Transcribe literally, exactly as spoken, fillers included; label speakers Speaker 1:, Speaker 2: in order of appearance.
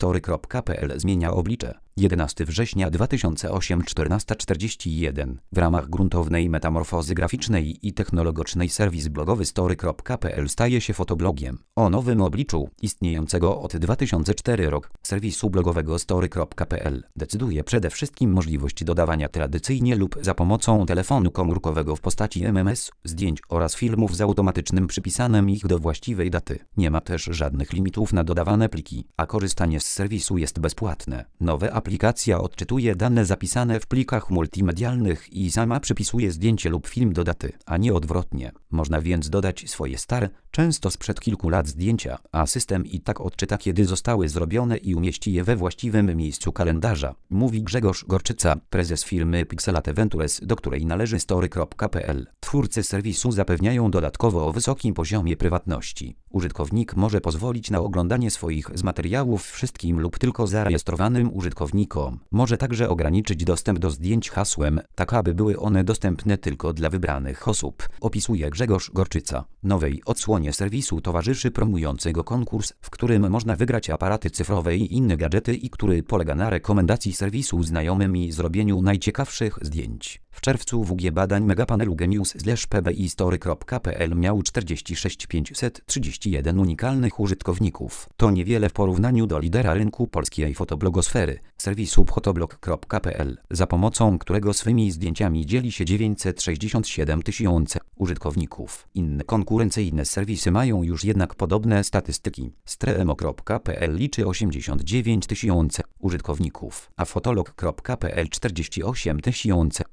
Speaker 1: story kropka p l zmienia oblicze. jedenastego września dwa tysiące ósmego czternasta czterdzieści jeden. W ramach gruntownej metamorfozy graficznej i technologicznej serwis blogowy story kropka p l staje się fotoblogiem. O nowym obliczu, istniejącego od dwa tysiące czwartego roku, serwisu blogowego story kropka p l decyduje przede wszystkim możliwość dodawania tradycyjnie lub za pomocą telefonu komórkowego w postaci M M S, zdjęć oraz filmów z automatycznym przypisaniem ich do właściwej daty. Nie ma też żadnych limitów na dodawane pliki, a korzystanie z serwisu jest bezpłatne. Nowe aplikacja odczytuje dane zapisane w plikach multimedialnych i sama przypisuje zdjęcie lub film do daty, a nie odwrotnie. Można więc dodać swoje stare, często sprzed kilku lat zdjęcia, a system i tak odczyta, kiedy zostały zrobione i umieści je we właściwym miejscu kalendarza, mówi Grzegorz Gorczyca, prezes firmy Pixelat Ventures, do której należy story kropka p l. Twórcy serwisu zapewniają dodatkowo o wysokim poziomie prywatności. Użytkownik może pozwolić na oglądanie swoich z materiałów wszystkim lub tylko zarejestrowanym użytkownikom. Może także ograniczyć dostęp do zdjęć hasłem, tak aby były one dostępne tylko dla wybranych osób, opisuje Grzegorz Gorczyca. Nowej odsłonie serwisu towarzyszy promującego konkurs, w którym można wygrać aparaty cyfrowe i inne gadżety i który polega na rekomendacji serwisu znajomym i zrobieniu najciekawszych zdjęć. W czerwcu W G badań megapanelu Genius slash p b i story kropka p l miał czterdzieści sześć tysięcy pięćset trzydzieści jeden unikalnych użytkowników. To niewiele w porównaniu do lidera rynku polskiej fotoblogosfery, serwisu fotoblog kropka p l, za pomocą którego swymi zdjęciami dzieli się dziewięćset sześćdziesiąt siedem tysięcy użytkowników. Inne konkurencyjne serwisy mają już jednak podobne statystyki. Streemo kropka p l liczy osiemdziesiąt dziewięć tysięcy użytkowników, a fotolog kropka p l czterdzieści osiem tysięcy.